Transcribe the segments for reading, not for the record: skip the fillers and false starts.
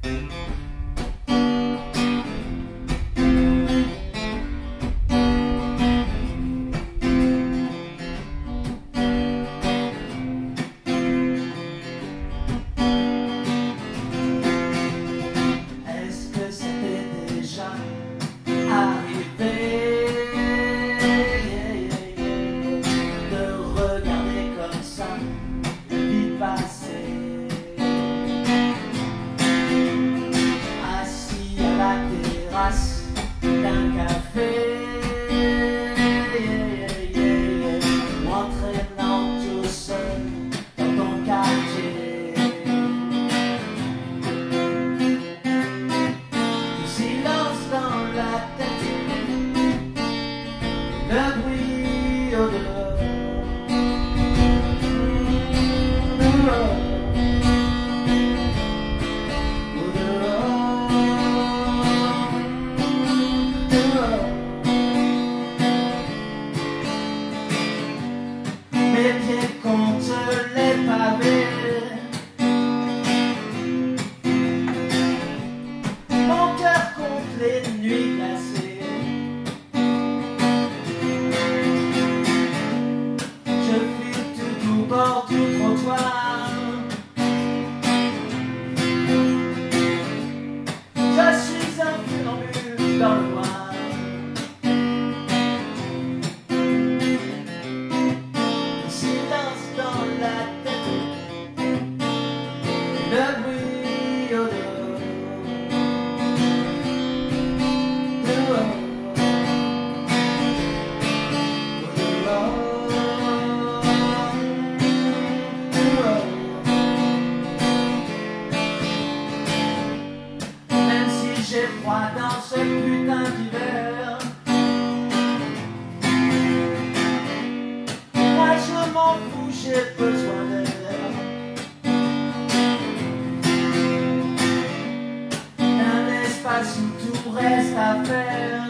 D'un café, ou entraînant tout seul dans ton quartier. Du silence dans la tête, le bruit au-delà. Mes pieds contre les pavés, mon cœur contre les nuits glacées. Je file tout au bord du trottoir, je suis un funambule dans le noir. Le bruit au-dehors, dehors, dehors. Même si j'ai froid dans ce putain d'hiver, moi je m'en fous, j'ai besoin d'air. Où tout reste à faire,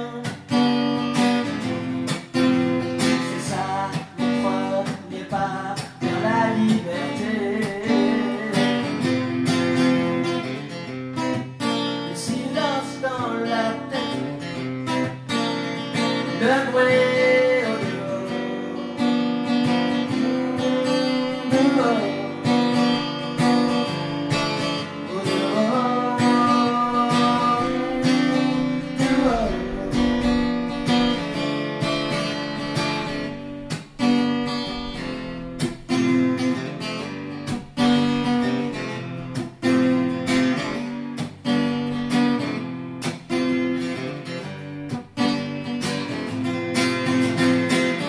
c'est ça le premier pas vers la liberté. Le silence dans la tête, le bruit au-dehors, dehors.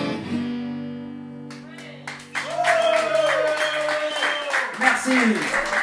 Merci.